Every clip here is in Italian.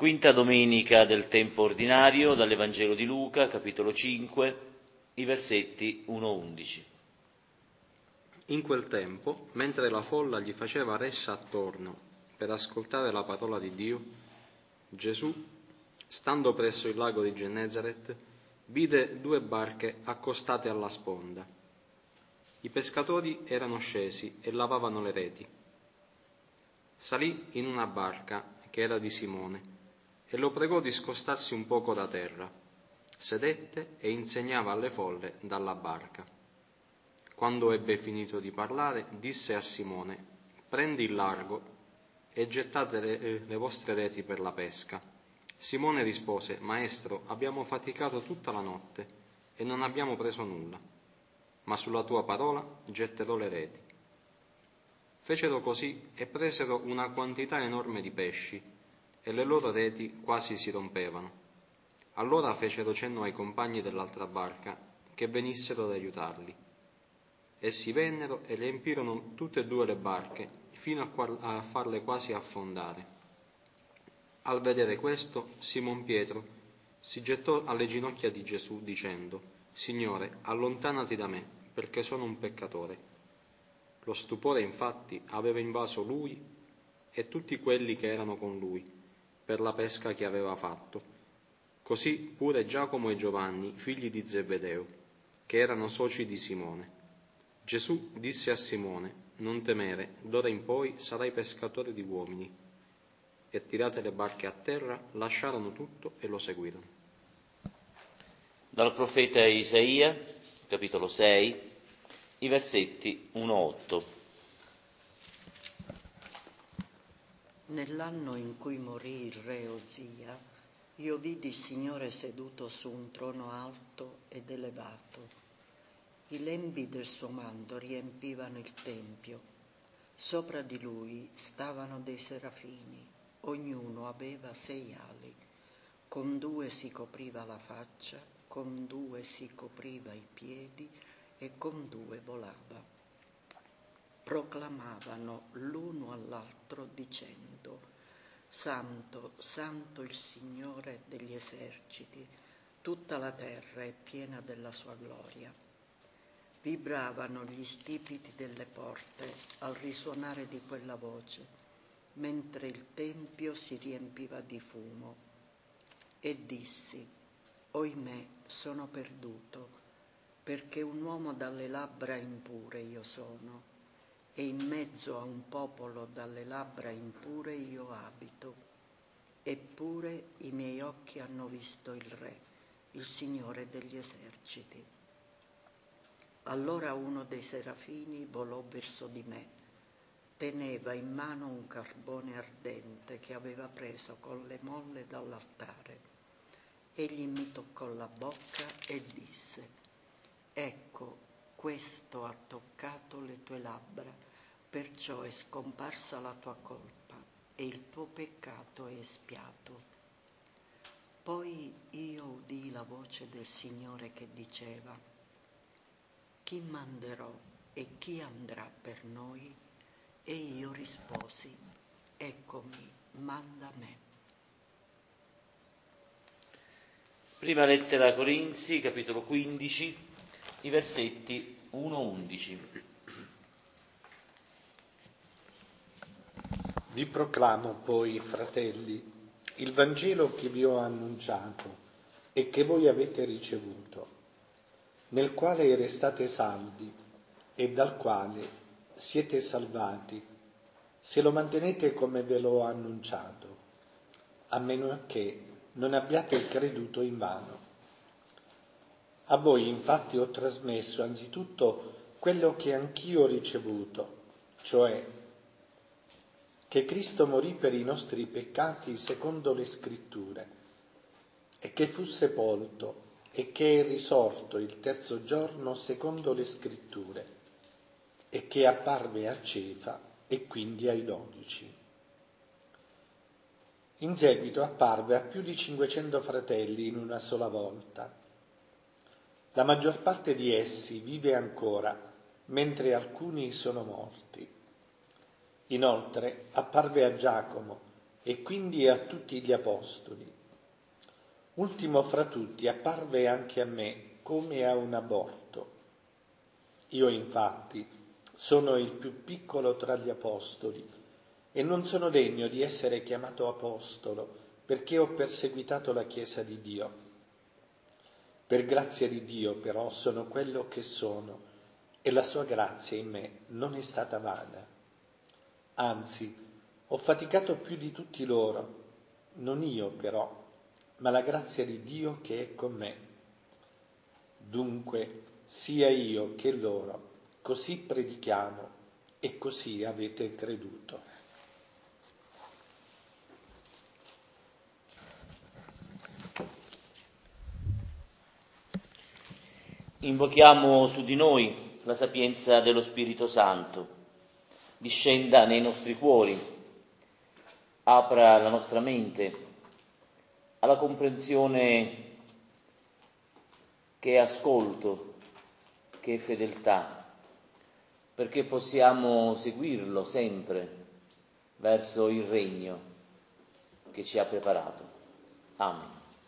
Quinta domenica del tempo ordinario, dall'Evangelo di Luca, capitolo 5, i versetti 1-11. In quel tempo, mentre la folla gli faceva ressa attorno per ascoltare la parola di Dio, Gesù, stando presso il lago di Gennesaret, vide 2 barche accostate alla sponda. I pescatori erano scesi e lavavano le reti. Salì in una barca che era di Simone e lo pregò di scostarsi un poco da terra. Sedette e insegnava alle folle dalla barca. Quando ebbe finito di parlare, disse a Simone: «Prendi il largo e gettate le vostre reti per la pesca». Simone rispose: «Maestro, abbiamo faticato tutta la notte e non abbiamo preso nulla, ma sulla tua parola getterò le reti». Fecero così e presero una quantità enorme di pesci e le loro reti quasi si rompevano. Allora fecero cenno ai compagni dell'altra barca che venissero ad aiutarli. Essi vennero e riempirono tutte e 2 le barche fino a farle quasi affondare. Al vedere questo, Simon Pietro si gettò alle ginocchia di Gesù dicendo: «Signore, allontanati da me, perché sono un peccatore». Lo stupore infatti aveva invaso lui e tutti quelli che erano con lui per la pesca che aveva fatto. Così pure Giacomo e Giovanni, figli di Zebedeo, che erano soci di Simone. Gesù disse a Simone: «Non temere, d'ora in poi sarai pescatore di uomini». E tirate le barche a terra, lasciarono tutto e lo seguirono. Dal profeta Isaia, capitolo 6, i versetti 1-8. Nell'anno in cui morì il re Osia, io vidi il Signore seduto su un trono alto ed elevato. I lembi del suo manto riempivano il tempio. Sopra di lui stavano dei serafini, ognuno aveva 6 ali. Con 2 si copriva la faccia, con 2 si copriva i piedi e con 2 volava. Proclamavano l'uno all'altro dicendo: «Santo, santo il Signore degli eserciti, tutta la terra è piena della sua gloria». Vibravano gli stipiti delle porte al risuonare di quella voce, mentre il tempio si riempiva di fumo. E dissi: «Oimè, sono perduto, perché un uomo dalle labbra impure io sono, e in mezzo a un popolo dalle labbra impure io abito. Eppure i miei occhi hanno visto il Re, il Signore degli eserciti». Allora uno dei serafini volò verso di me. Teneva in mano un carbone ardente che aveva preso con le molle dall'altare. Egli mi toccò la bocca e disse: «Ecco, questo ha toccato le tue labbra, perciò è scomparsa la tua colpa e il tuo peccato è espiato». Poi io udii la voce del Signore che diceva: «Chi manderò e chi andrà per noi?» E io risposi: «Eccomi, manda me». Prima lettera ai Corinzi, capitolo 15, i versetti 1-11. Vi proclamo poi, fratelli, il Vangelo che vi ho annunciato e che voi avete ricevuto, nel quale restate saldi e dal quale siete salvati, se lo mantenete come ve l'ho annunciato, a meno che non abbiate creduto invano. A voi infatti ho trasmesso anzitutto quello che anch'io ho ricevuto, cioè che Cristo morì per i nostri peccati secondo le Scritture, e che fu sepolto, e che è risorto il 3° giorno secondo le Scritture, e che apparve a Cefa e quindi ai 12. In seguito apparve a più di 500 fratelli in una sola volta. La maggior parte di essi vive ancora, mentre alcuni sono morti. Inoltre apparve a Giacomo, e quindi a tutti gli apostoli. Ultimo fra tutti apparve anche a me come a un aborto. Io infatti sono il più piccolo tra gli apostoli e non sono degno di essere chiamato apostolo perché ho perseguitato la Chiesa di Dio. Per grazia di Dio però sono quello che sono e la sua grazia in me non è stata vana. Anzi, ho faticato più di tutti loro, non io però, ma la grazia di Dio che è con me. Dunque, sia io che loro, così predichiamo e così avete creduto. Invochiamo su di noi la sapienza dello Spirito Santo, discenda nei nostri cuori, apra la nostra mente alla comprensione che è ascolto, che è fedeltà, perché possiamo seguirlo sempre verso il regno che ci ha preparato. Amen.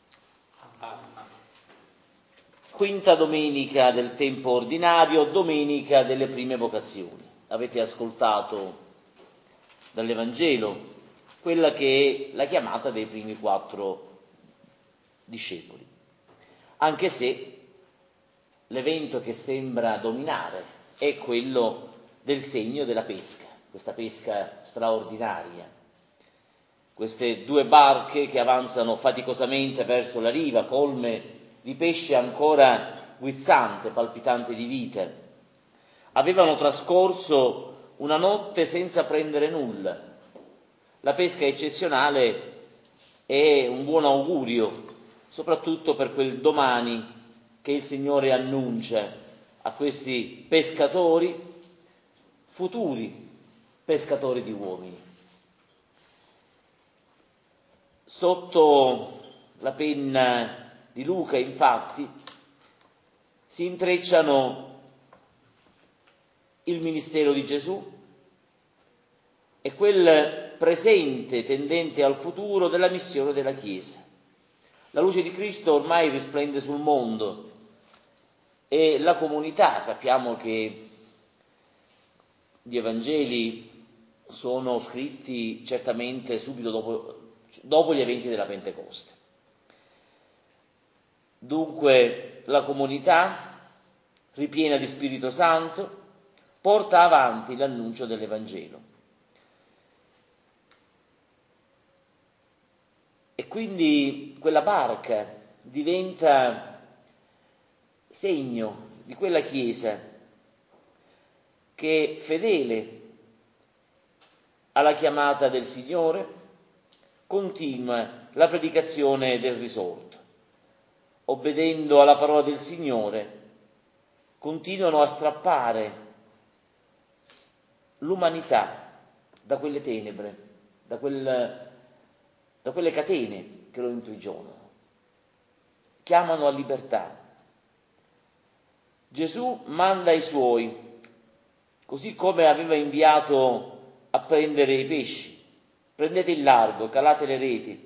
Quinta domenica del tempo ordinario, domenica delle prime vocazioni. Avete ascoltato dall'Evangelo quella che è la chiamata dei primi 4 discepoli, anche se l'evento che sembra dominare è quello del segno della pesca, questa pesca straordinaria. Queste 2 barche che avanzano faticosamente verso la riva, colme di pesce ancora guizzante, palpitante di vita. Avevano trascorso una notte senza prendere nulla. La pesca eccezionale è un buon augurio, soprattutto per quel domani che il Signore annuncia a questi pescatori, futuri pescatori di uomini. Sotto la penna di Luca, infatti, si intrecciano il ministero di Gesù e quel presente tendente al futuro della missione della Chiesa. La luce di Cristo ormai risplende sul mondo e la comunità, sappiamo che gli Evangeli sono scritti certamente subito dopo gli eventi della Pentecoste. Dunque la comunità, ripiena di Spirito Santo, porta avanti l'annuncio dell'Evangelo. E quindi quella barca diventa segno di quella Chiesa che, fedele alla chiamata del Signore, continua la predicazione del risorto. Obbedendo alla parola del Signore, continuano a strappare l'umanità da quelle tenebre, da quelle catene che lo imprigionano. Chiamano a libertà. Gesù manda i Suoi, così come aveva inviato a prendere i pesci. Prendete il largo, calate le reti.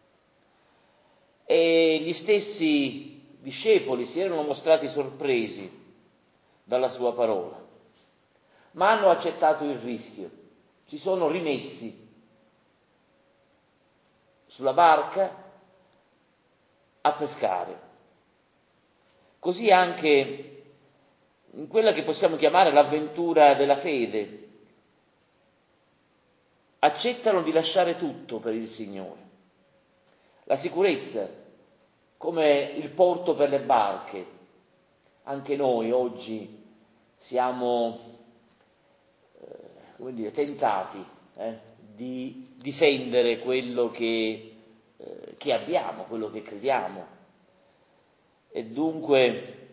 E gli stessi discepoli si erano mostrati sorpresi dalla sua parola, ma hanno accettato il rischio, si sono rimessi sulla barca a pescare. Così anche in quella che possiamo chiamare l'avventura della fede, accettano di lasciare tutto per il Signore. La sicurezza come il porto per le barche. Anche noi oggi siamo tentati di difendere quello che abbiamo, quello che crediamo, e dunque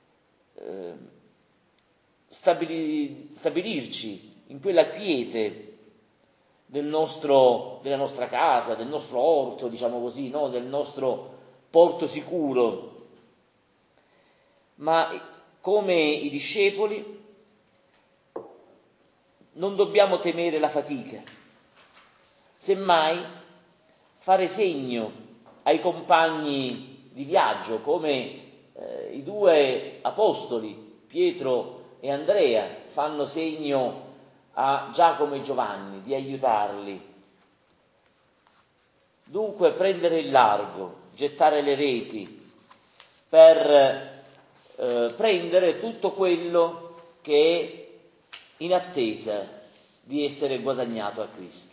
stabilirci in quella quiete della nostra casa, del nostro orto, diciamo così, no? Del nostro porto sicuro. Ma come i discepoli non dobbiamo temere la fatica, semmai fare segno ai compagni di viaggio, come i due apostoli, Pietro e Andrea, fanno segno a Giacomo e Giovanni di aiutarli. Dunque prendere il largo, gettare le reti per prendere tutto quello che è in attesa di essere guadagnato a Cristo.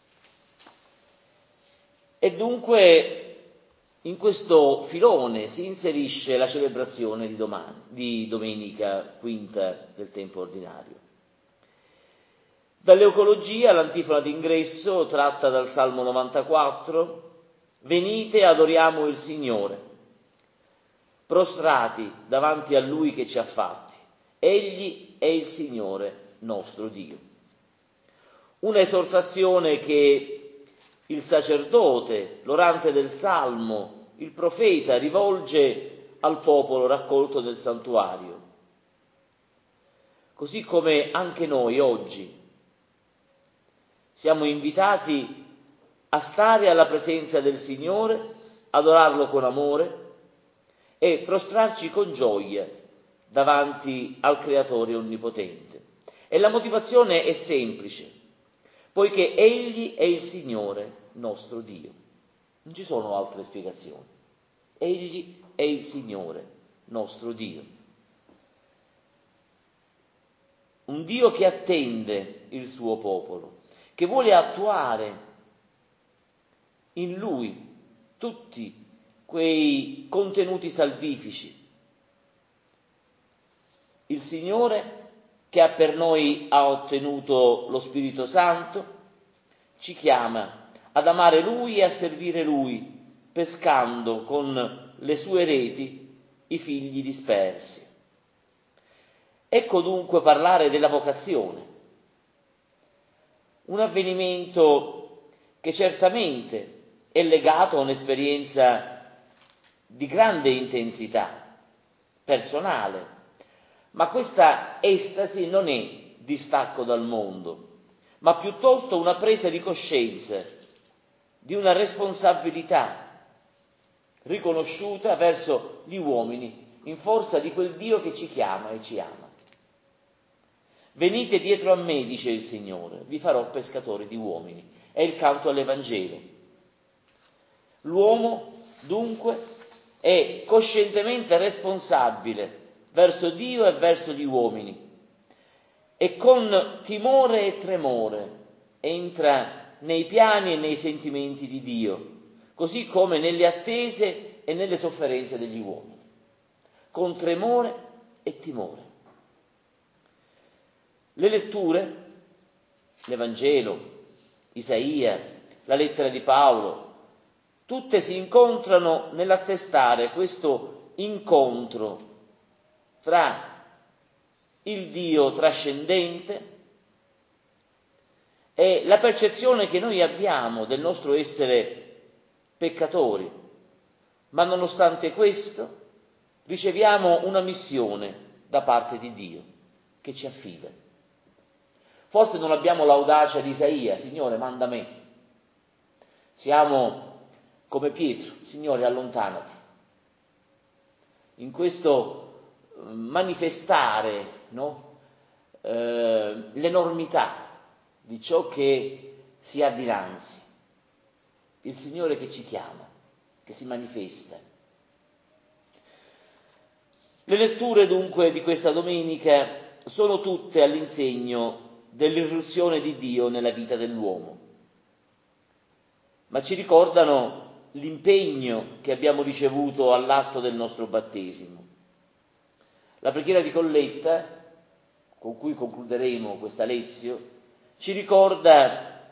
E dunque in questo filone si inserisce la celebrazione di domenica quinta del tempo ordinario. Dall'Eucologia l'antifona d'ingresso tratta dal Salmo 94: venite adoriamo il Signore, prostrati davanti a Lui che ci ha fatti, Egli è il Signore nostro Dio. Una esortazione che il sacerdote, l'orante del Salmo, il profeta rivolge al popolo raccolto nel santuario. Così come anche noi oggi siamo invitati a stare alla presenza del Signore, adorarlo con amore e prostrarci con gioia davanti al Creatore onnipotente. E la motivazione è semplice, poiché Egli è il Signore nostro Dio. Non ci sono altre spiegazioni. Egli è il Signore nostro Dio. Un Dio che attende il suo popolo, che vuole attuare in Lui tutti quei contenuti salvifici. Il Signore che per noi ha ottenuto lo Spirito Santo, ci chiama ad amare Lui e a servire Lui, pescando con le sue reti i figli dispersi. Ecco dunque parlare della vocazione, un avvenimento che certamente è legato a un'esperienza di grande intensità personale, ma questa estasi non è distacco dal mondo, ma piuttosto una presa di coscienza di una responsabilità riconosciuta verso gli uomini in forza di quel Dio che ci chiama e ci ama. Venite dietro a me, dice il Signore, vi farò pescatori di uomini. È il canto all'Evangelo. L'uomo, dunque, è coscientemente responsabile verso Dio e verso gli uomini e con timore e tremore entra nei piani e nei sentimenti di Dio, così come nelle attese e nelle sofferenze degli uomini, con tremore e timore. Le letture, l'Evangelo, Isaia, la lettera di Paolo, tutte si incontrano nell'attestare questo incontro tra il Dio trascendente e la percezione che noi abbiamo del nostro essere peccatori, ma nonostante questo riceviamo una missione da parte di Dio che ci affida. Forse non abbiamo l'audacia di Isaia, Signore, manda me. Siamo come Pietro, Signore, allontanati. In questo manifestare, l'enormità di ciò che si ha dinanzi, il Signore che ci chiama, che si manifesta. Le letture dunque di questa domenica sono tutte all'insegno dell'irruzione di Dio nella vita dell'uomo, ma ci ricordano l'impegno che abbiamo ricevuto all'atto del nostro battesimo. La preghiera di Colletta, con cui concluderemo questa lezione, ci ricorda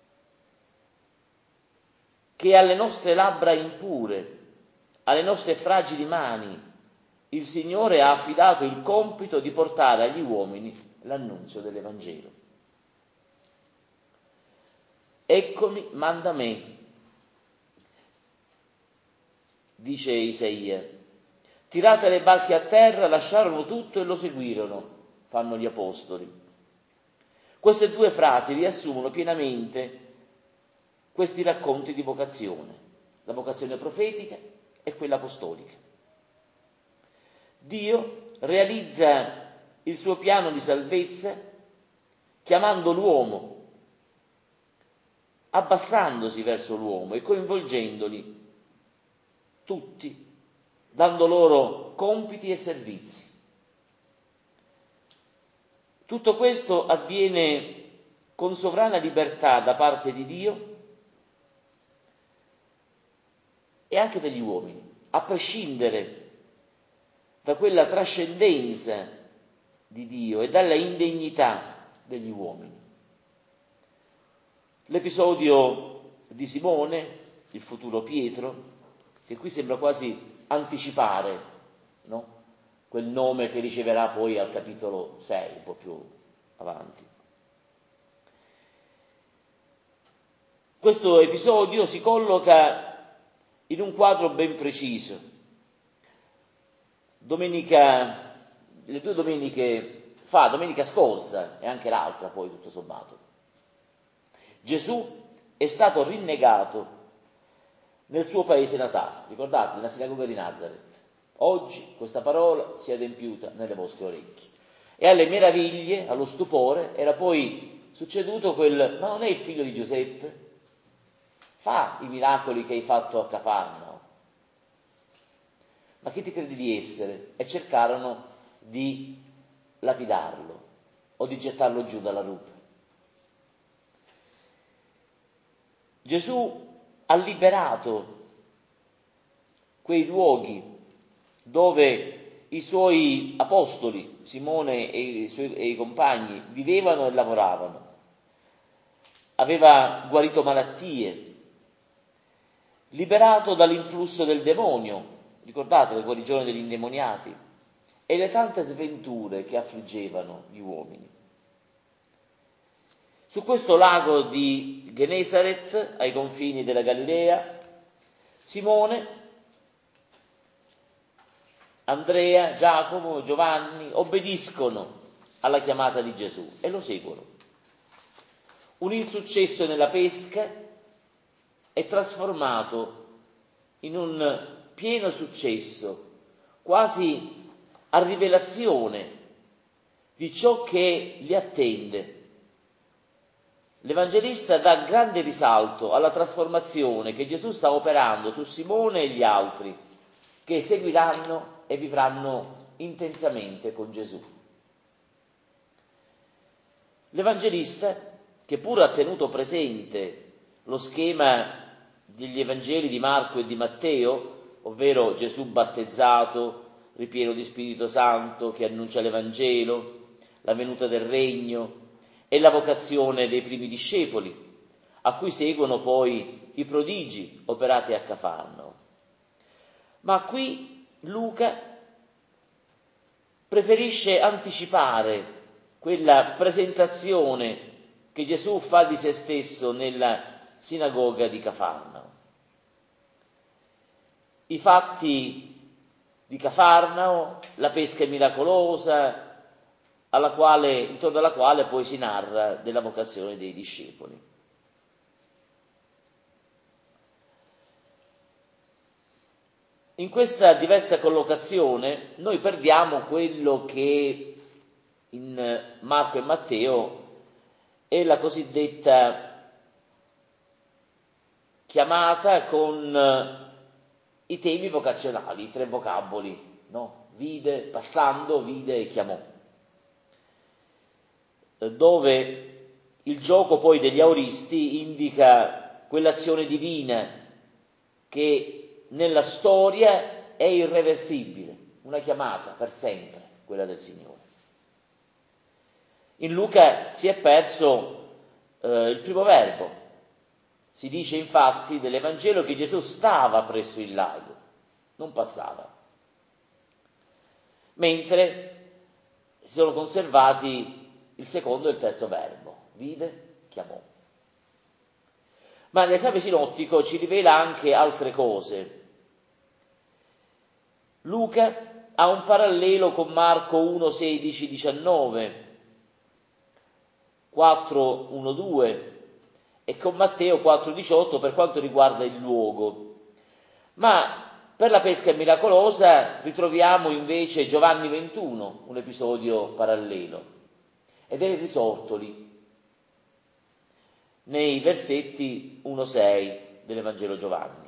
che alle nostre labbra impure, alle nostre fragili mani, il Signore ha affidato il compito di portare agli uomini l'annunzio dell'Evangelo. Eccomi, manda me, dice Isaia. Tirate le barche a terra, lasciarono tutto e lo seguirono, fanno gli apostoli. Queste due frasi riassumono pienamente questi racconti di vocazione, la vocazione profetica e quella apostolica. Dio realizza il suo piano di salvezza chiamando l'uomo, abbassandosi verso l'uomo e coinvolgendoli tutti, dando loro compiti e servizi. Tutto questo avviene con sovrana libertà da parte di Dio e anche degli uomini, a prescindere da quella trascendenza di Dio e dalla indegnità degli uomini. L'episodio di Simone, il futuro Pietro, che qui sembra quasi anticipare, no? Quel nome che riceverà poi al capitolo 6, un po' più avanti. Questo episodio si colloca in un quadro ben preciso. Le 2 domeniche fa, domenica scorsa e anche l'altra poi tutto sommato, Gesù è stato rinnegato nel suo paese natale, ricordate, nella sinagoga di Nazareth. Oggi questa parola si è adempiuta nelle vostre orecchie. E alle meraviglie, allo stupore, era poi succeduto ma non è il figlio di Giuseppe? Fa i miracoli che hai fatto a Cafarnao. Ma chi ti credi di essere? E cercarono di lapidarlo o di gettarlo giù dalla rupe. Gesù ha liberato quei luoghi dove i suoi apostoli, Simone e i compagni, vivevano e lavoravano. Aveva guarito malattie, liberato dall'influsso del demonio, ricordate le guarigioni degli indemoniati, e le tante sventure che affliggevano gli uomini. Su questo lago di Genesaret, ai confini della Galilea, Simone, Andrea, Giacomo, Giovanni obbediscono alla chiamata di Gesù e lo seguono. Un insuccesso nella pesca è trasformato in un pieno successo, quasi a rivelazione di ciò che li attende. L'Evangelista dà grande risalto alla trasformazione che Gesù sta operando su Simone e gli altri, che seguiranno e vivranno intensamente con Gesù. L'Evangelista, che pur ha tenuto presente lo schema degli Evangeli di Marco e di Matteo, ovvero Gesù battezzato, ripieno di Spirito Santo, che annuncia l'Evangelo, la venuta del Regno e la vocazione dei primi discepoli, a cui seguono poi i prodigi operati a Cafarnao. Ma qui Luca preferisce anticipare quella presentazione che Gesù fa di se stesso nella sinagoga di Cafarnao. I fatti di Cafarnao, la pesca miracolosa, intorno alla quale poi si narra della vocazione dei discepoli. In questa diversa collocazione noi perdiamo quello che in Marco e Matteo è la cosiddetta chiamata con i temi vocazionali, i 3 vocaboli, no? Vide, passando, vide e chiamò, dove il gioco poi degli aoristi indica quell'azione divina che nella storia è irreversibile, una chiamata per sempre, quella del Signore. In Luca si è perso il primo verbo. Si dice infatti dell'Evangelo che Gesù stava presso il lago, non passava. Mentre si sono conservati il secondo e il terzo verbo, vide, chiamò. Ma l'esame sinottico ci rivela anche altre cose. Luca ha un parallelo con Marco 1, 16, 19, 4, 1, 2 e con Matteo 4,18 per quanto riguarda il luogo. Ma per la pesca miracolosa ritroviamo invece Giovanni 21, un episodio parallelo, ed è il risorto lì, nei versetti 1-6 dell'Evangelo Giovanni.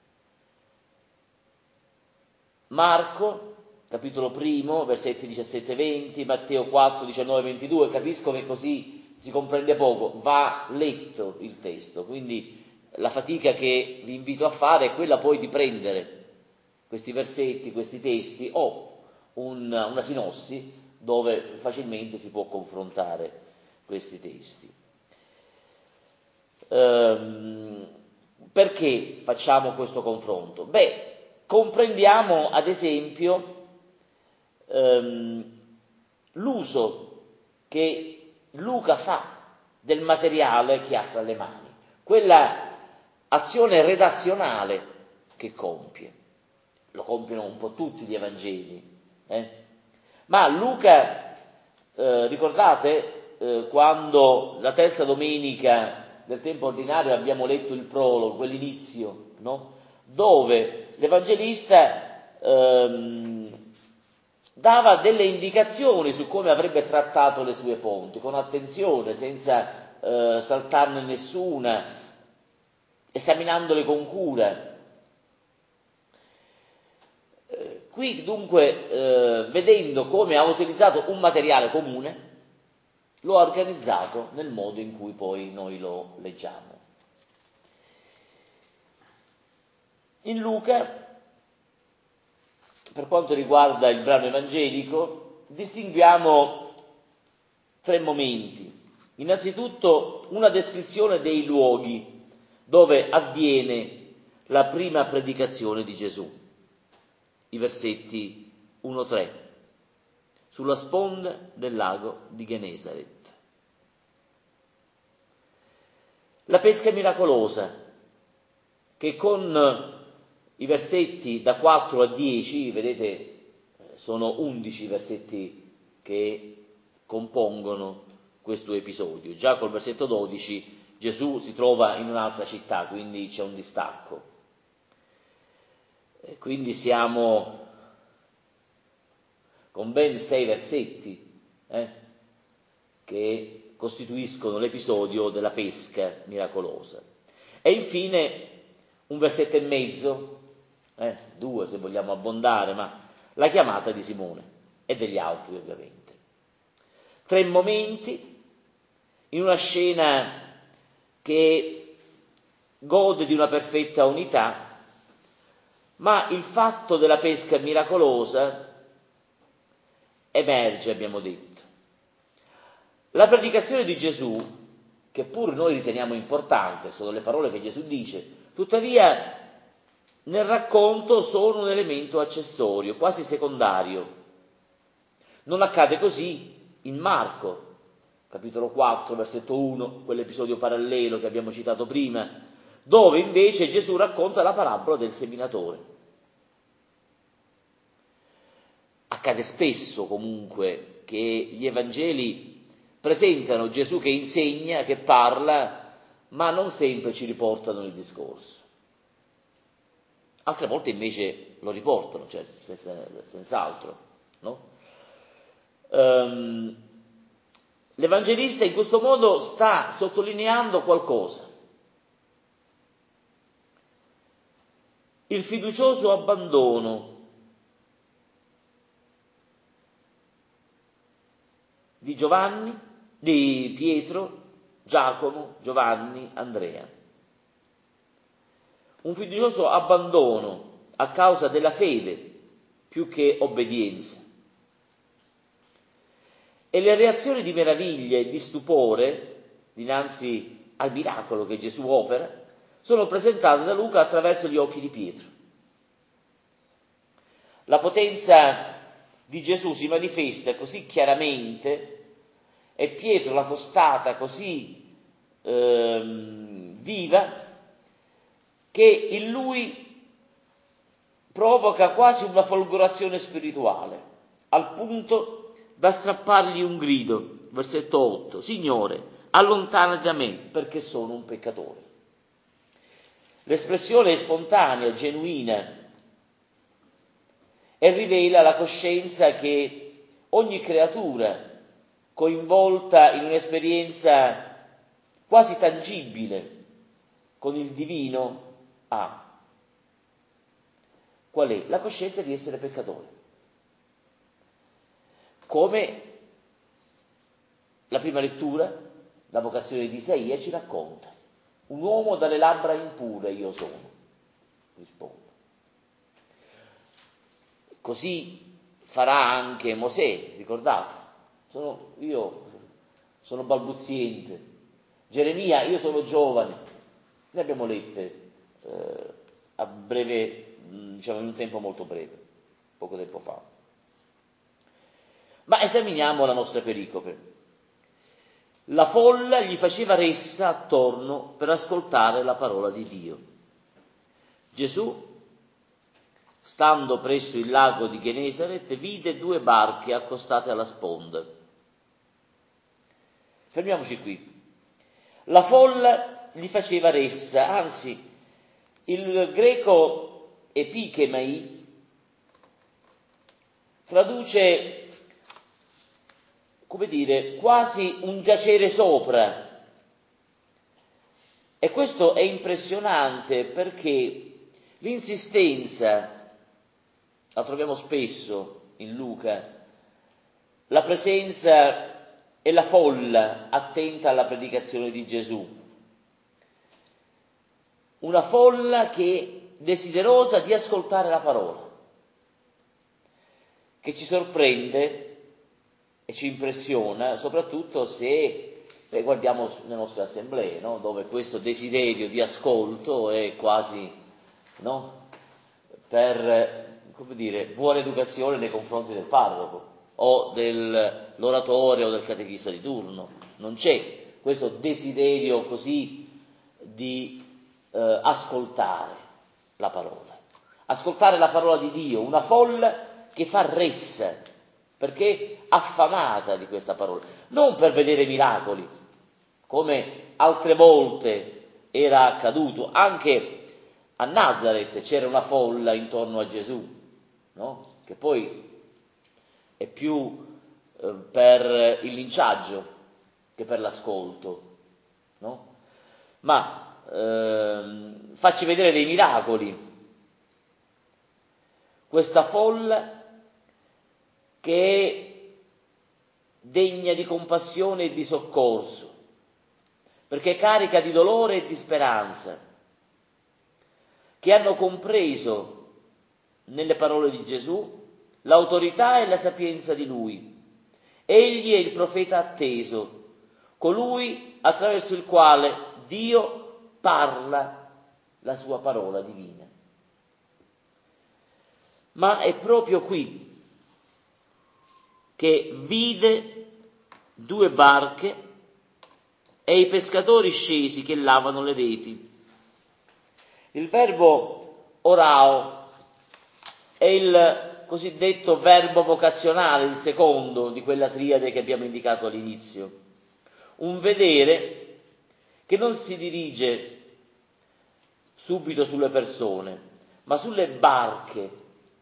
Marco, capitolo 1, versetti 17-20, Matteo 4, 19-22, capisco che così si comprende poco, va letto il testo, quindi la fatica che vi invito a fare è quella poi di prendere questi versetti, questi testi o una sinossi dove facilmente si può confrontare questi testi. Perché facciamo questo confronto? Comprendiamo ad esempio l'uso che Luca fa del materiale che ha tra le mani, quella azione redazionale che compie. Lo compiono un po' tutti gli Evangeli, ma Luca, ricordate quando la terza domenica del tempo ordinario abbiamo letto il prologo, quell'inizio, no? Dove l'Evangelista dava delle indicazioni su come avrebbe trattato le sue fonti, con attenzione, senza saltarne nessuna, esaminandole con cura. Qui dunque, vedendo come ha utilizzato un materiale comune, lo ha organizzato nel modo in cui poi noi lo leggiamo. In Luca, per quanto riguarda il brano evangelico, distinguiamo 3 momenti. Innanzitutto una descrizione dei luoghi dove avviene la prima predicazione di Gesù, i versetti 1-3, sulla sponda del lago di Genesaret. La pesca miracolosa, che con i versetti da 4 a 10, vedete, sono 11 versetti che compongono questo episodio. Già col versetto 12 Gesù si trova in un'altra città, quindi c'è un distacco. E quindi siamo con ben 6 versetti che costituiscono l'episodio della pesca miracolosa. E infine un versetto e mezzo, 2 se vogliamo abbondare, ma la chiamata di Simone e degli altri ovviamente. 3 momenti in una scena che gode di una perfetta unità, ma il fatto della pesca miracolosa emerge, abbiamo detto. La predicazione di Gesù, che pur noi riteniamo importante, sono le parole che Gesù dice, tuttavia nel racconto sono un elemento accessorio, quasi secondario. Non accade così in Marco, capitolo 4, versetto 1, quell'episodio parallelo che abbiamo citato prima, dove invece Gesù racconta la parabola del seminatore. Accade spesso comunque che gli Evangeli presentano Gesù che insegna, che parla, ma non sempre ci riportano il discorso. Altre volte invece lo riportano, cioè senz'altro, no? L'Evangelista in questo modo sta sottolineando qualcosa. Il fiducioso abbandono di Giovanni, di Pietro, Giacomo, Giovanni, Andrea. Un fiducioso abbandono a causa della fede più che obbedienza. E le reazioni di meraviglia e di stupore dinanzi al miracolo che Gesù opera sono presentate da Luca attraverso gli occhi di Pietro. La potenza di Gesù si manifesta così chiaramente e Pietro la constata così viva che in lui provoca quasi una folgorazione spirituale, al punto da strappargli un grido, versetto 8, Signore, allontanati da me, perché sono un peccatore. L'espressione è spontanea, genuina, e rivela la coscienza che ogni creatura coinvolta in un'esperienza quasi tangibile con il divino ha. Qual è? La coscienza di essere peccatore. Come la prima lettura, la vocazione di Isaia, ci racconta. Un uomo dalle labbra impure io sono, risponde. Così farà anche Mosè, ricordate? Io sono balbuziente. Geremia, io sono giovane. Ne abbiamo lette a breve, diciamo in un tempo molto breve, poco tempo fa. Ma esaminiamo la nostra pericope. La folla gli faceva ressa attorno per ascoltare la parola di Dio. Gesù, stando presso il lago di Genesaret, vide 2 barche accostate alla sponda. Fermiamoci qui. La folla gli faceva ressa, anzi, il greco epikemai traduce, come dire, quasi un giacere sopra. E questo è impressionante perché l'insistenza, la troviamo spesso in Luca, la presenza e la folla attenta alla predicazione di Gesù. Una folla che è desiderosa di ascoltare la parola, che ci sorprende e ci impressiona, soprattutto se guardiamo le nostre assemblee, no? Dove questo desiderio di ascolto è quasi, no? Per, come dire, buona educazione nei confronti del parroco o dell'oratore o del catechista di turno. Non c'è questo desiderio così di ascoltare la parola. Ascoltare la parola di Dio, una folla che fa ressa, perché affamata di questa parola, non per vedere miracoli, come altre volte era accaduto. Anche a Nazaret c'era una folla intorno a Gesù, no? Che poi è più per il linciaggio che per l'ascolto, no? Ma facci vedere dei miracoli. Questa folla che è degna di compassione e di soccorso, perché è carica di dolore e di speranza, che hanno compreso nelle parole di Gesù l'autorità e la sapienza di Lui. Egli è il profeta atteso, colui attraverso il quale Dio parla la sua parola divina. Ma è proprio qui che vide 2 barche e i pescatori scesi che lavano le reti. Il verbo orao è il cosiddetto verbo vocazionale, il secondo di quella triade che abbiamo indicato all'inizio. Un vedere che non si dirige subito sulle persone, ma sulle barche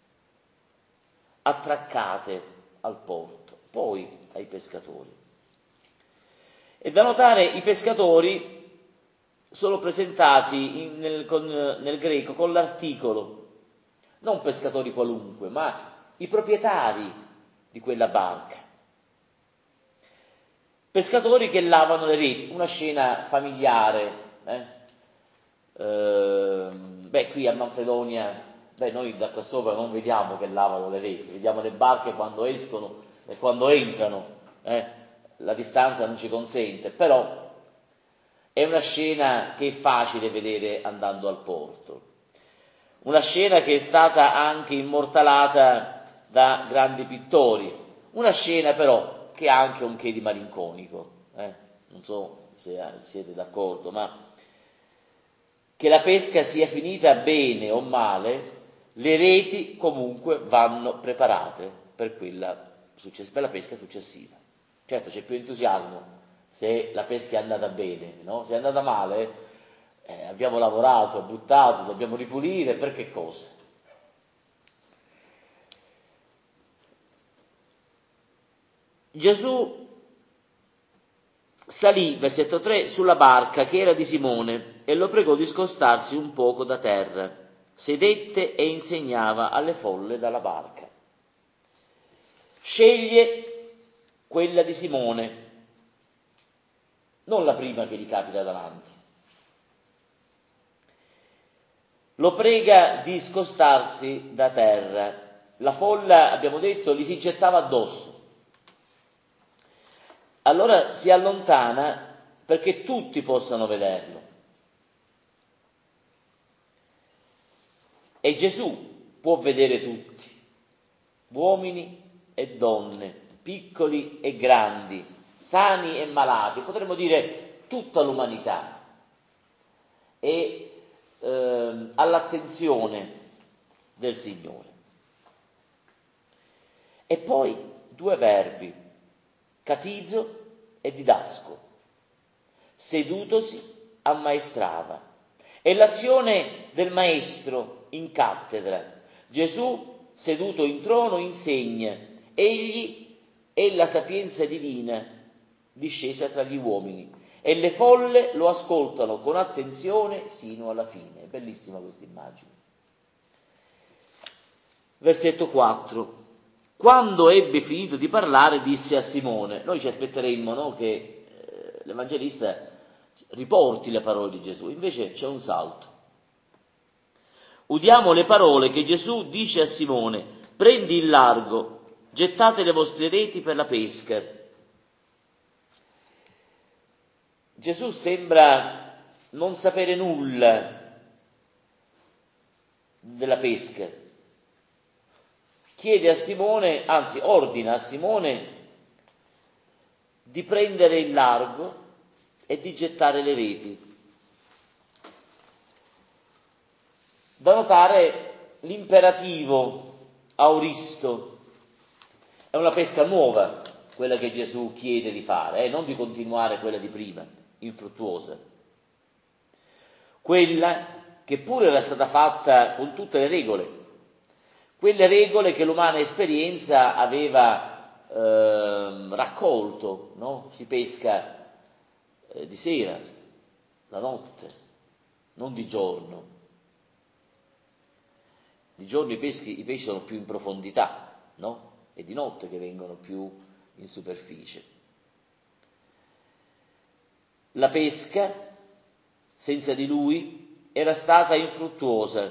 attraccate al porto, poi ai pescatori. È da notare i pescatori sono presentati nel greco con l'articolo, non pescatori qualunque, ma i proprietari di quella barca. Pescatori che lavano le reti, una scena familiare. Qui a Manfredonia, noi da qua sopra non vediamo che lavano le reti, vediamo le barche quando escono e quando entrano, la distanza non ci consente, però è una scena che è facile vedere andando al porto, una scena che è stata anche immortalata da grandi pittori, una scena però che ha anche un che di malinconico, non so se siete d'accordo, ma che la pesca sia finita bene o male, le reti comunque vanno preparate per la pesca successiva. Certo c'è più entusiasmo se la pesca è andata bene, no? Se è andata male, abbiamo lavorato, buttato, dobbiamo ripulire, per che cosa? Gesù salì, versetto 3, sulla barca che era di Simone e lo pregò di scostarsi un poco da terra. Sedette e insegnava alle folle dalla barca. Sceglie quella di Simone, non la prima che gli capita davanti. Lo prega di scostarsi da terra. La folla, abbiamo detto, gli si gettava addosso. Allora si allontana perché tutti possano vederlo. E Gesù può vedere tutti, uomini e donne, piccoli e grandi, sani e malati, potremmo dire tutta l'umanità. E all'attenzione del Signore. E poi due verbi, catizo e didasco. Sedutosi ammaestrava. È l'azione del maestro in cattedra. Gesù, seduto in trono, insegna. Egli è la sapienza divina discesa tra gli uomini. E le folle lo ascoltano con attenzione sino alla fine. È bellissima questa immagine. Versetto 4. Quando ebbe finito di parlare, disse a Simone. Noi ci aspetteremmo, no, che l'Evangelista riporti le parole di Gesù, invece c'è un salto. Udiamo le parole che Gesù dice a Simone: prendi il largo, gettate le vostre reti per la pesca. Gesù sembra non sapere nulla della pesca. Chiede a Simone, anzi ordina a Simone di prendere il largo e di gettare le reti. Da notare l'imperativo auristo. È una pesca nuova quella che Gesù chiede di fare, non di continuare quella di prima, infruttuosa. Quella che pure era stata fatta con tutte le regole, quelle regole che l'umana esperienza aveva raccolto, no? Si pesca di sera, la notte, non di giorno. Di giorno i pesci sono più in profondità, no? È di notte che vengono più in superficie. La pesca, senza di lui, era stata infruttuosa.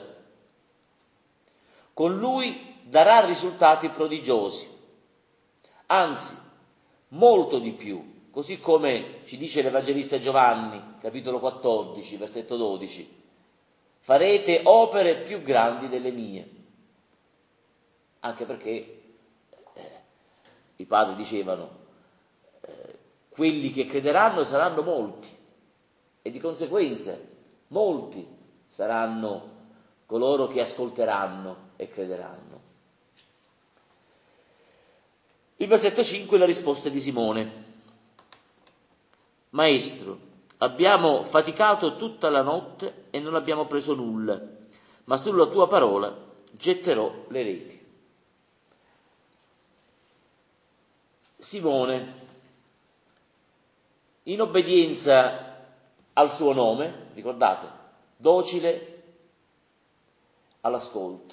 Con lui darà risultati prodigiosi, anzi, molto di più, così come ci dice l'Evangelista Giovanni, capitolo 14, versetto 12, farete opere più grandi delle mie, anche perché i padri dicevano, quelli che crederanno saranno molti, e di conseguenza molti saranno coloro che ascolteranno e crederanno. Il versetto 5 è la risposta di Simone. Maestro, abbiamo faticato tutta la notte e non abbiamo preso nulla, ma sulla tua parola getterò le reti. Simone, in obbedienza al suo nome, ricordate, docile all'ascolto.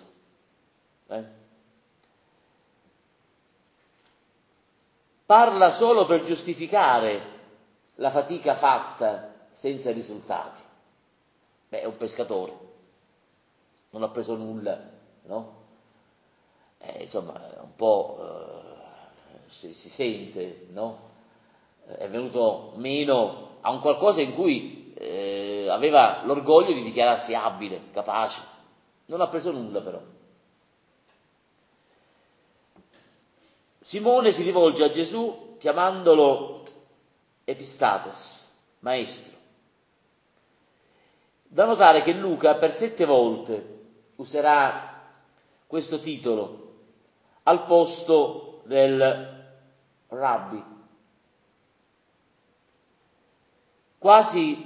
Parla solo per giustificare la fatica fatta senza risultati. È un pescatore, non ha preso nulla, no? Insomma, un po' si sente, no? È venuto meno a un qualcosa in cui aveva l'orgoglio di dichiararsi abile, capace. Non ha preso nulla però. Simone si rivolge a Gesù chiamandolo Epistates, maestro. Da notare che Luca per 7 volte userà questo titolo al posto del rabbi. quasi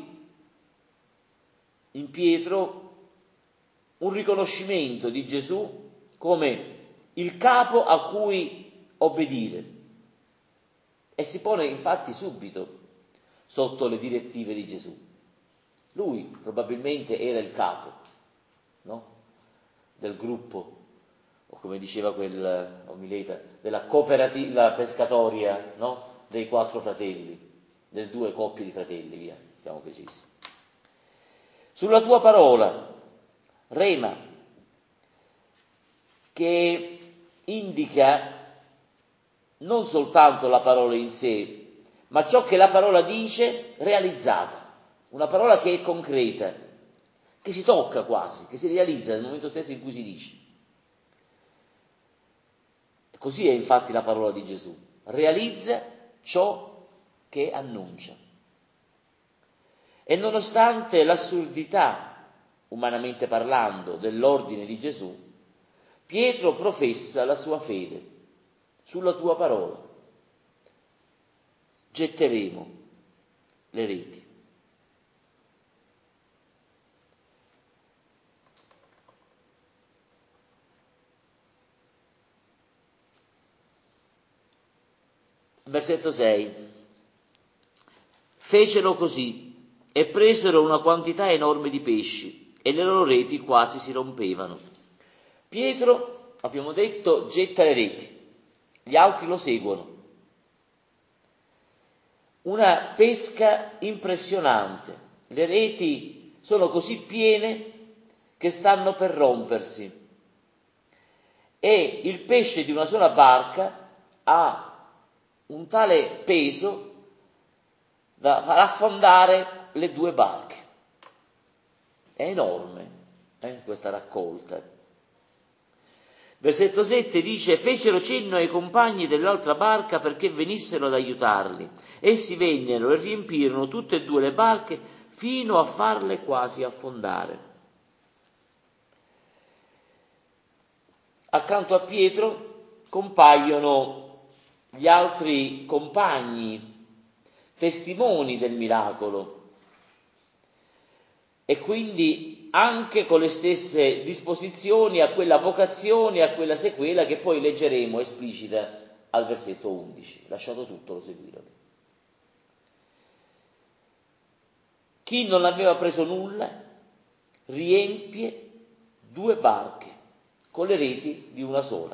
in Pietro un riconoscimento di Gesù come il capo a cui obbedire, e si pone infatti subito sotto le direttive di Gesù. Lui probabilmente era il capo, no? Del gruppo, o come diceva quel omileta, della cooperativa pescatoria, no? Dei 4 fratelli, delle 2 coppie di fratelli, via, siamo precisi. Sulla tua parola, rema, che indica non soltanto la parola in sé, ma ciò che la parola dice realizzata, una parola che è concreta, che si tocca quasi, che si realizza nel momento stesso in cui si dice. Così è infatti la parola di Gesù, realizza ciò che annuncia. E nonostante l'assurdità, umanamente parlando, dell'ordine di Gesù, Pietro professa la sua fede. Sulla tua parola getteremo le reti. Versetto 6. Fecero così e presero una quantità enorme di pesci e le loro reti quasi si rompevano. Pietro, abbiamo detto, getta le reti. Gli altri lo seguono. Una pesca impressionante. Le reti sono così piene che stanno per rompersi. E il pesce di una sola barca ha un tale peso da far affondare le 2 barche. È enorme questa raccolta. Versetto 7 dice: fecero cenno ai compagni dell'altra barca perché venissero ad aiutarli. Essi vennero e riempirono tutte e 2 le barche fino a farle quasi affondare. Accanto a Pietro compaiono gli altri compagni, testimoni del miracolo, e quindi anche con le stesse disposizioni a quella vocazione, a quella sequela che poi leggeremo esplicita al versetto 11. Lasciato tutto, lo seguirono. Chi non aveva preso nulla riempie 2 barche con le reti di una sola.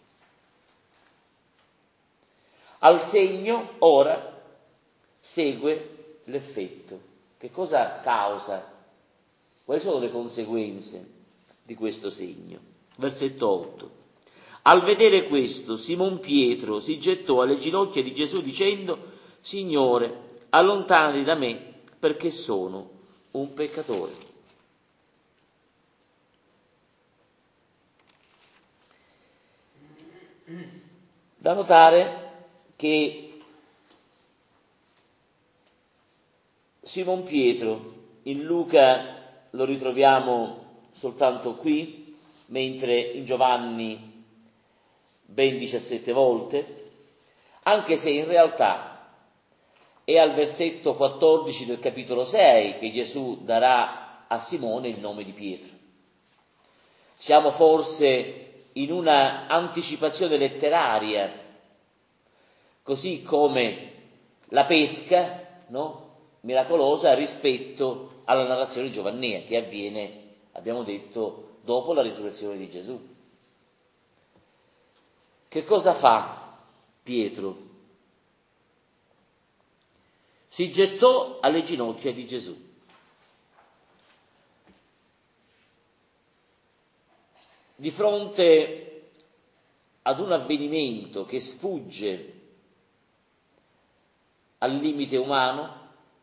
Al segno ora segue l'effetto. Che cosa causa? Quali sono le conseguenze di questo segno? Versetto 8. Al vedere questo, Simon Pietro si gettò alle ginocchia di Gesù dicendo: Signore, allontanati da me, perché sono un peccatore. Da notare che Simon Pietro in Luca lo ritroviamo soltanto qui, mentre in Giovanni ben 17 volte, anche se in realtà è al versetto 14 del capitolo 6 che Gesù darà a Simone il nome di Pietro. Siamo forse in una anticipazione letteraria, così come la pesca, no? Miracolosa rispetto alla narrazione giovannea che avviene, abbiamo detto, dopo la risurrezione di Gesù. Che cosa fa Pietro? Si gettò alle ginocchia di Gesù. Di fronte ad un avvenimento che sfugge al limite umano,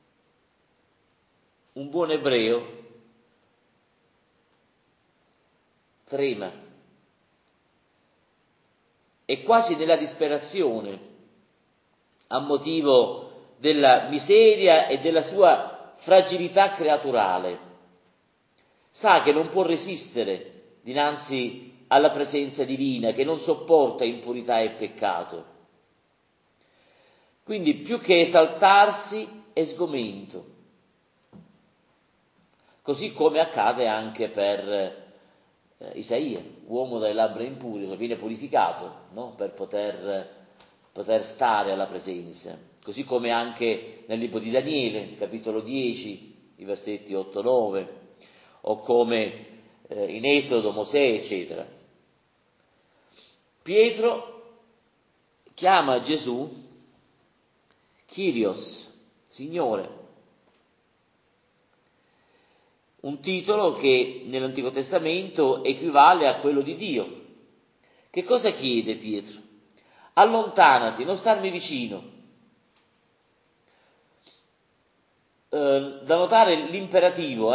un buon ebreo trema e quasi nella disperazione, a motivo della miseria e della sua fragilità creaturale, sa che non può resistere dinanzi alla presenza divina, che non sopporta impurità e peccato. Quindi più che esaltarsi è sgomento, così come accade anche per Isaia, uomo dalle labbra impure, che viene purificato, no? Per poter stare alla presenza, così come anche nel libro di Daniele, capitolo 10, i versetti 8-9, o come in Esodo, Mosè, eccetera. Pietro chiama Gesù Kyrios, Signore, un titolo che nell'Antico Testamento equivale a quello di Dio. Che cosa chiede Pietro? Allontanati, non starmi vicino. Da notare l'imperativo,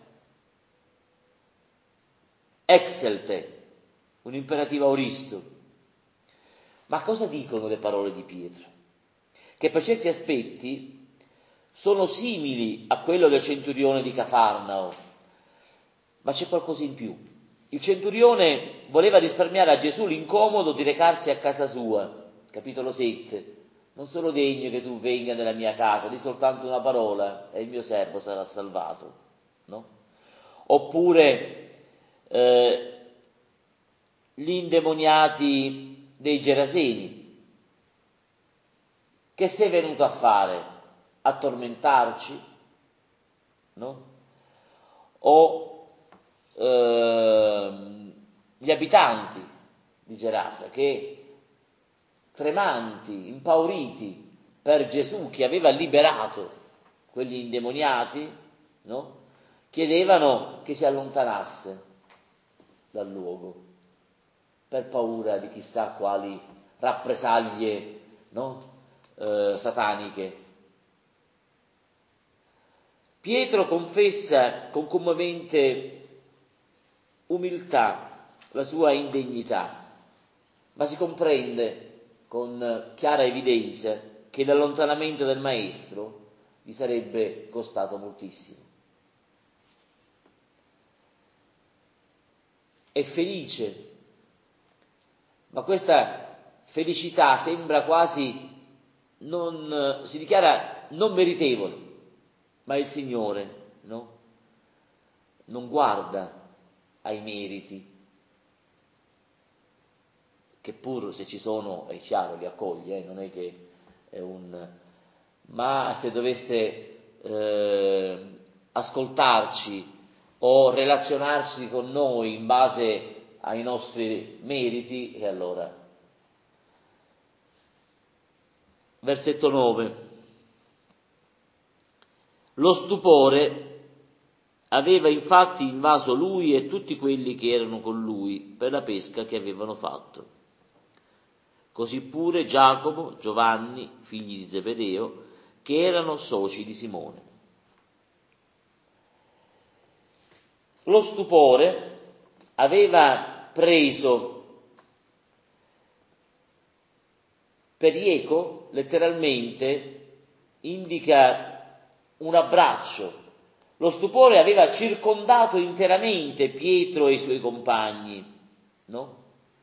exelte, un imperativo auristo. Ma cosa dicono le parole di Pietro? Che per certi aspetti sono simili a quello del centurione di Cafarnao, ma c'è qualcosa in più. Il centurione voleva risparmiare a Gesù l'incomodo di recarsi a casa sua, capitolo 7. Non sono degno che tu venga nella mia casa, di soltanto una parola e il mio servo sarà salvato, no? Oppure gli indemoniati dei Geraseni, che sei venuto a fare? A tormentarci, no? O gli abitanti di Gerasa che, tremanti, impauriti per Gesù che aveva liberato quegli indemoniati, no? Chiedevano che si allontanasse dal luogo per paura di chissà quali rappresaglie, no? Sataniche. Pietro confessa con commovente umiltà la sua indegnità, ma si comprende con chiara evidenza che l'allontanamento del maestro gli sarebbe costato moltissimo. È felice, ma questa felicità sembra quasi si dichiara non meritevole, ma il Signore, no? Non guarda ai meriti, che pur se ci sono, è chiaro, li accoglie, non è che è ma se dovesse ascoltarci o relazionarsi con noi in base ai nostri meriti, e allora. Versetto 9. Lo stupore aveva infatti invaso lui e tutti quelli che erano con lui per la pesca che avevano fatto. Così pure Giacomo, Giovanni, figli di Zebedeo, che erano soci di Simone. Lo stupore aveva preso perieco, letteralmente indica un abbraccio. Lo stupore aveva circondato interamente Pietro e i suoi compagni, no?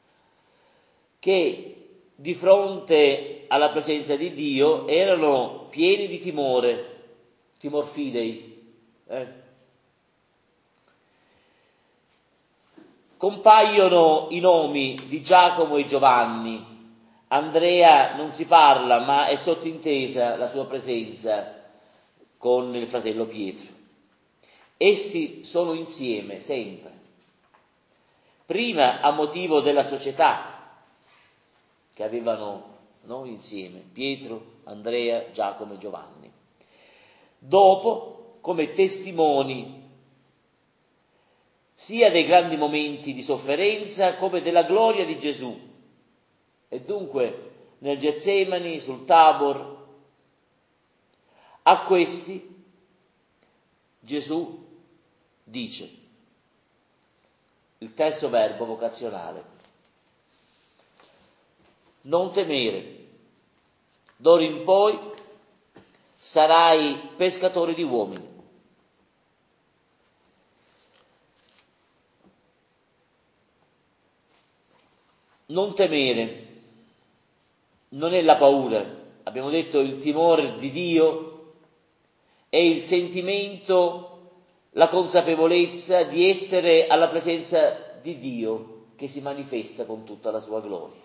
Che di fronte alla presenza di Dio erano pieni di timore, timor fidei. Compaiono i nomi di Giacomo e Giovanni. Andrea non si parla, ma è sottintesa la sua presenza con il fratello Pietro. Essi sono insieme sempre. Prima a motivo della società che avevano, no, insieme Pietro, Andrea, Giacomo e Giovanni. Dopo come testimoni sia dei grandi momenti di sofferenza come della gloria di Gesù. E dunque nel Getsemani, sul Tabor, a questi Gesù dice il terzo verbo vocazionale: non temere, d'ora in poi sarai pescatore di uomini. Non temere non è la paura, abbiamo detto il timore di Dio è il sentimento la consapevolezza di essere alla presenza di Dio che si manifesta con tutta la sua gloria.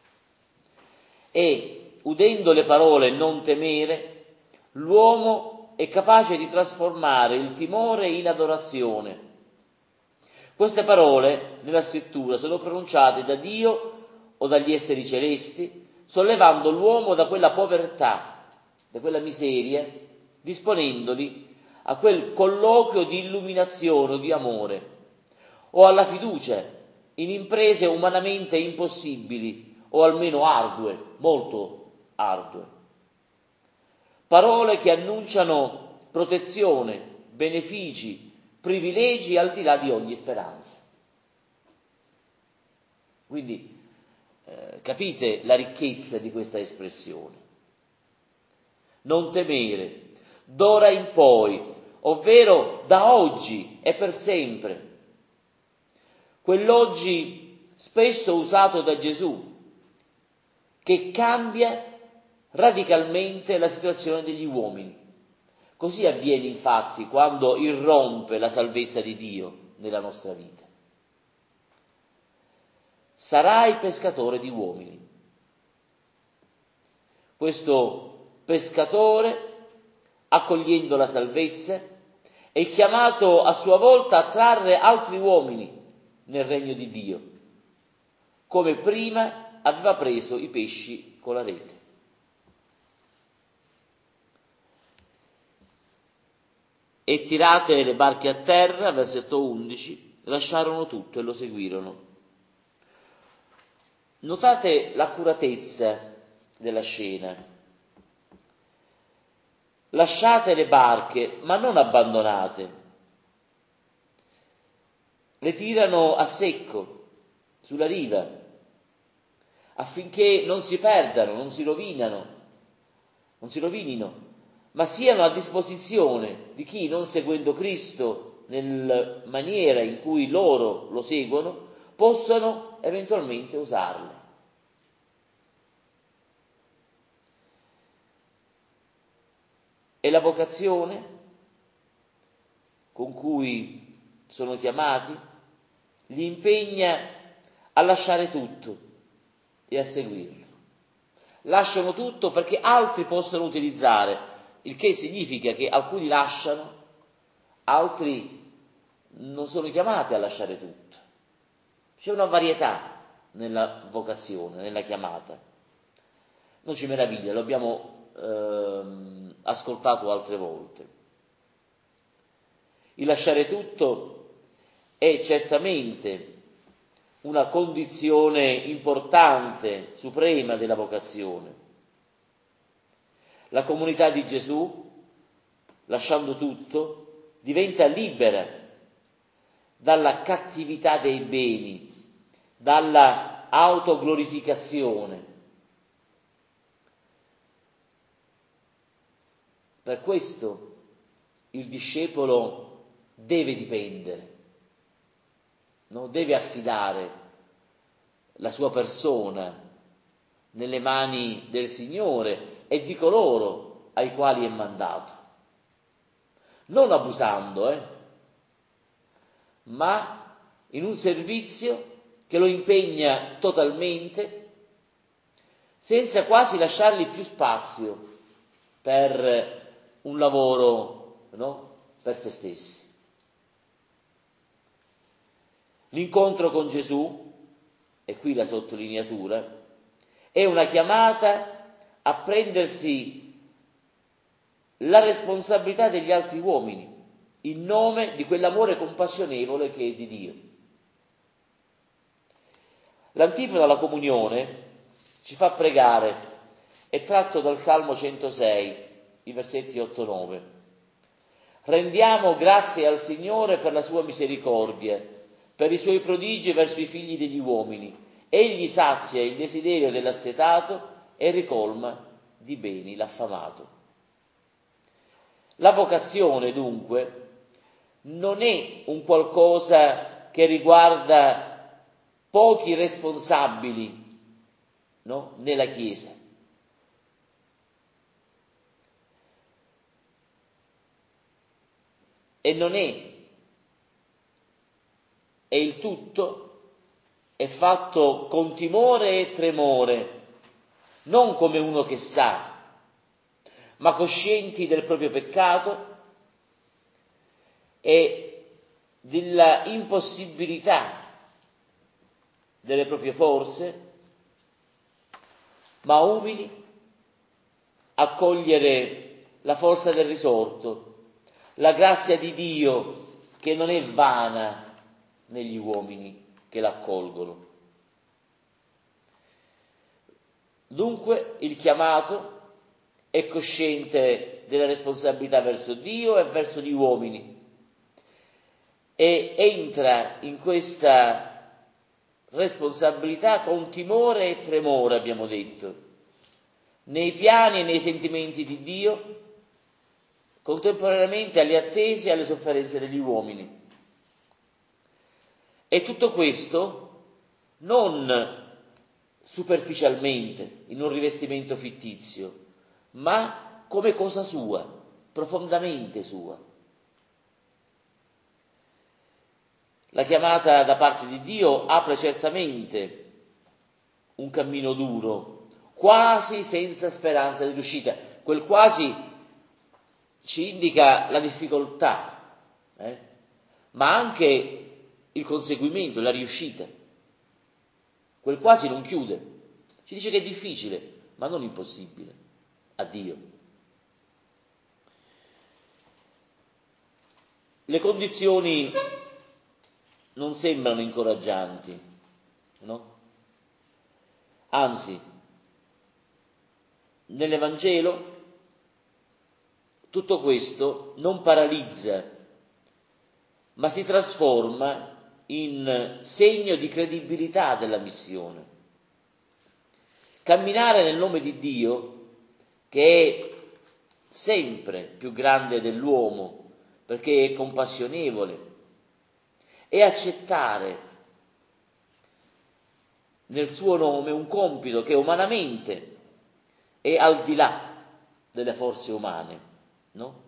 E, udendo le parole non temere, l'uomo è capace di trasformare il timore in adorazione. Queste parole nella scrittura sono pronunciate da Dio o dagli esseri celesti, sollevando l'uomo da quella povertà, da quella miseria, disponendoli a quel colloquio di illuminazione o di amore, o alla fiducia in imprese umanamente impossibili, o almeno ardue, molto ardue. Parole che annunciano protezione, benefici, privilegi al di là di ogni speranza. Quindi capite la ricchezza di questa espressione. Non temere, d'ora in poi, ovvero da oggi e per sempre. Quell'oggi spesso usato da Gesù, che cambia radicalmente la situazione degli uomini. Così avviene infatti quando irrompe la salvezza di Dio nella nostra vita. Sarai pescatore di uomini. Questo pescatore, accogliendo la salvezza, è chiamato a sua volta a trarre altri uomini nel regno di Dio, come prima aveva preso i pesci con la rete. E tirate le barche a terra, versetto 11, lasciarono tutto e lo seguirono. Notate l'accuratezza della scena. Lasciate le barche, ma non abbandonate. Le tirano a secco, sulla riva, affinché non si perdano, non si rovinino, ma siano a disposizione di chi, non seguendo Cristo nella maniera in cui loro lo seguono, possano eventualmente usarle. E la vocazione con cui sono chiamati li impegna a lasciare tutto e a seguirlo. Lasciano tutto perché altri possano utilizzare, il che significa che alcuni lasciano, altri non sono chiamati a lasciare tutto. C'è una varietà nella vocazione, nella chiamata. Non ci meraviglia, lo abbiamo ascoltato altre volte. Il lasciare tutto è certamente una condizione importante, suprema della vocazione. La comunità di Gesù, lasciando tutto, diventa libera dalla cattività dei beni, dalla autoglorificazione. Per questo il discepolo deve dipendere, non deve affidare la sua persona nelle mani del Signore e di coloro ai quali è mandato, non abusando, ma in un servizio che lo impegna totalmente, senza quasi lasciargli più spazio per un lavoro, per se stessi. L'incontro con Gesù, e qui la sottolineatura, è una chiamata a prendersi la responsabilità degli altri uomini in nome di quell'amore compassionevole che è di Dio. L'antifona alla comunione ci fa pregare, è tratto dal Salmo 106, i versetti 8-9. Rendiamo grazie al Signore per la sua misericordia, per i suoi prodigi verso i figli degli uomini. Egli sazia il desiderio dell'assetato e ricolma di beni l'affamato. La vocazione, dunque, non è un qualcosa che riguarda pochi responsabili, nella Chiesa. E non è e il tutto è fatto con timore e tremore, non come uno che sa, ma coscienti del proprio peccato e della impossibilità delle proprie forze, ma umili a cogliere la forza del risorto, la grazia di Dio che non è vana negli uomini che l'accolgono. Dunque il chiamato è cosciente della responsabilità verso Dio e verso gli uomini e entra in questa responsabilità con timore e tremore, abbiamo detto, nei piani e nei sentimenti di Dio, contemporaneamente alle attese e alle sofferenze degli uomini. E tutto questo non superficialmente, in un rivestimento fittizio, ma come cosa sua, profondamente sua. La chiamata da parte di Dio apre certamente un cammino duro, quasi senza speranza di riuscita. Quel quasi ci indica la difficoltà, ma anche il conseguimento, la riuscita. Quel quasi non chiude, ci dice che è difficile, ma non impossibile, a Dio. Le condizioni non sembrano incoraggianti, no? Anzi, nell'Evangelo tutto questo non paralizza, ma si trasforma in segno di credibilità della missione. Camminare nel nome di Dio, che è sempre più grande dell'uomo, perché è compassionevole, e accettare nel suo nome un compito che umanamente è al di là delle forze umane, no?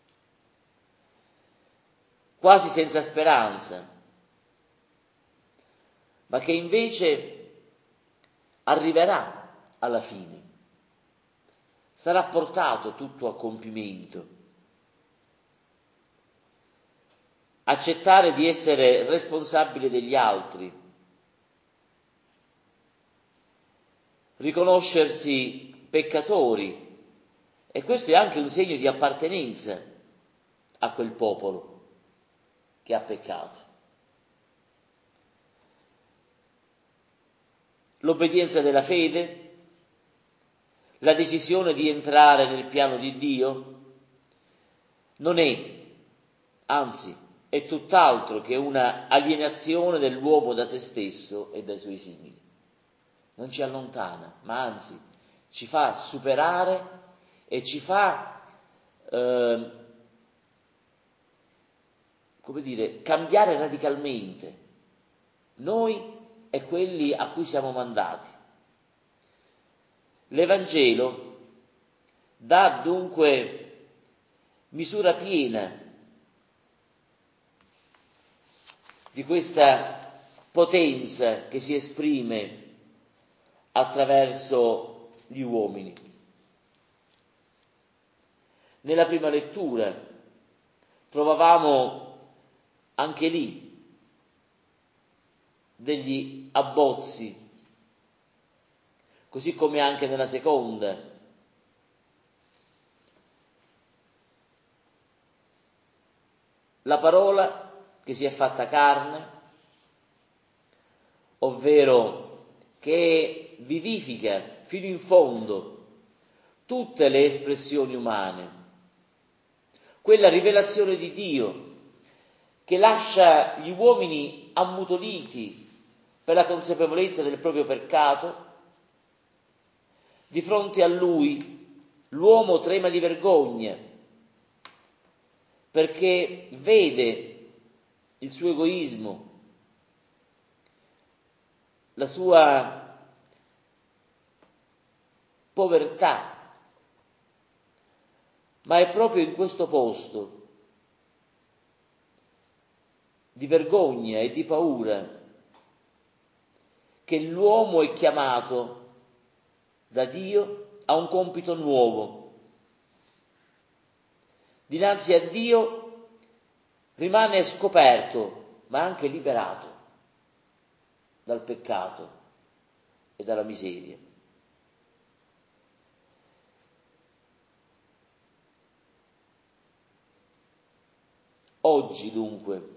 Quasi senza speranza, ma che invece arriverà alla fine, sarà portato tutto a compimento. Accettare di essere responsabile degli altri, riconoscersi peccatori, e questo è anche un segno di appartenenza a quel popolo che ha peccato. L'obbedienza della fede, la decisione di entrare nel piano di Dio, non è, anzi, è tutt'altro che una alienazione dell'uomo da se stesso e dai suoi simili. Non ci allontana, ma anzi ci fa superare e ci fa, cambiare radicalmente noi e quelli a cui siamo mandati. L'Evangelo dà dunque misura piena di questa potenza che si esprime attraverso gli uomini. Nella prima lettura trovavamo anche lì degli abbozzi, così come anche nella seconda. La parola che si è fatta carne, ovvero che vivifica fino in fondo tutte le espressioni umane, quella rivelazione di Dio che lascia gli uomini ammutoliti per la consapevolezza del proprio peccato. Di fronte a lui l'uomo trema di vergogna, perché vede il suo egoismo, la sua povertà, ma è proprio in questo posto di vergogna e di paura che l'uomo è chiamato da Dio a un compito nuovo. Dinanzi a Dio rimane scoperto, ma anche liberato dal peccato e dalla miseria. Oggi dunque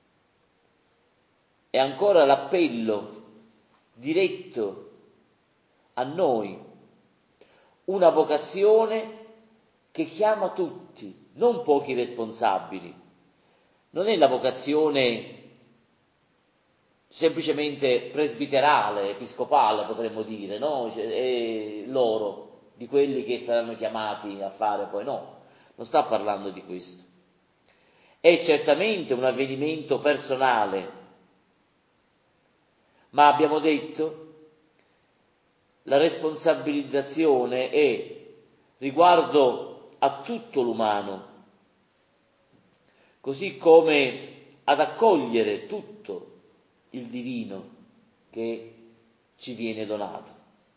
è ancora l'appello diretto a noi, una vocazione che chiama tutti, non pochi responsabili. Non è la vocazione semplicemente presbiterale, episcopale potremmo dire, no? È loro, di quelli che saranno chiamati a fare poi, no, non sta parlando di questo. È certamente un avvenimento personale, ma abbiamo detto la responsabilizzazione è riguardo a tutto l'umano, così come ad accogliere tutto il divino che ci viene donato.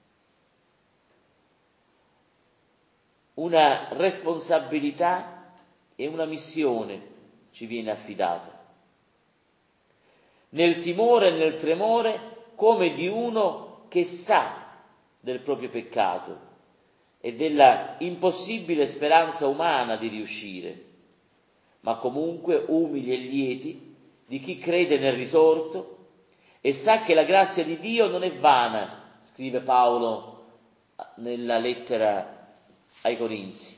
Una responsabilità e una missione ci viene affidata. Nel timore e nel tremore come di uno che sa del proprio peccato e della impossibile speranza umana di riuscire, ma comunque umili e lieti di chi crede nel risorto e sa che la grazia di Dio non è vana, scrive Paolo nella lettera ai Corinzi.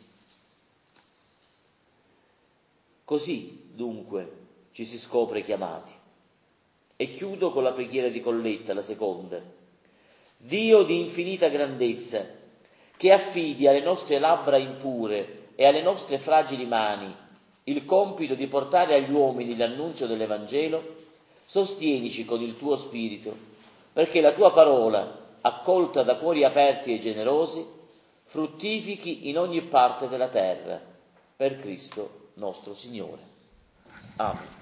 Così, dunque, ci si scopre chiamati. E chiudo con la preghiera di Colletta, la seconda. Dio di infinita grandezza, che affidi alle nostre labbra impure e alle nostre fragili mani il compito di portare agli uomini l'annuncio dell'Evangelo, sostienici con il tuo spirito, perché la tua parola, accolta da cuori aperti e generosi, fruttifichi in ogni parte della terra, per Cristo nostro Signore. Amen.